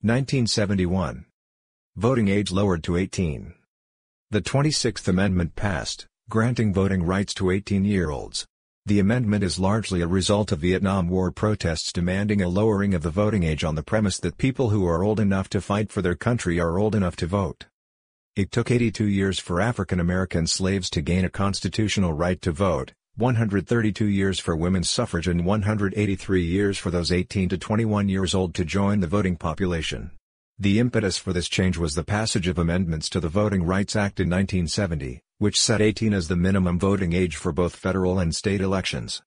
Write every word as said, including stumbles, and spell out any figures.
nineteen seventy-one. Voting age lowered to eighteen. The twenty-sixth Amendment passed, granting voting rights to eighteen-year-olds. The amendment is largely a result of Vietnam War protests demanding a lowering of the voting age on the premise that people who are old enough to fight for their country are old enough to vote. It took eighty-two years for African American slaves to gain a constitutional right to vote, one hundred thirty-two years for women's suffrage and one hundred eighty-three years for those eighteen to twenty-one years old to join the voting population. The impetus for this change was the passage of amendments to the Voting Rights Act in nineteen seventy, which set eighteen as the minimum voting age for both federal and state elections.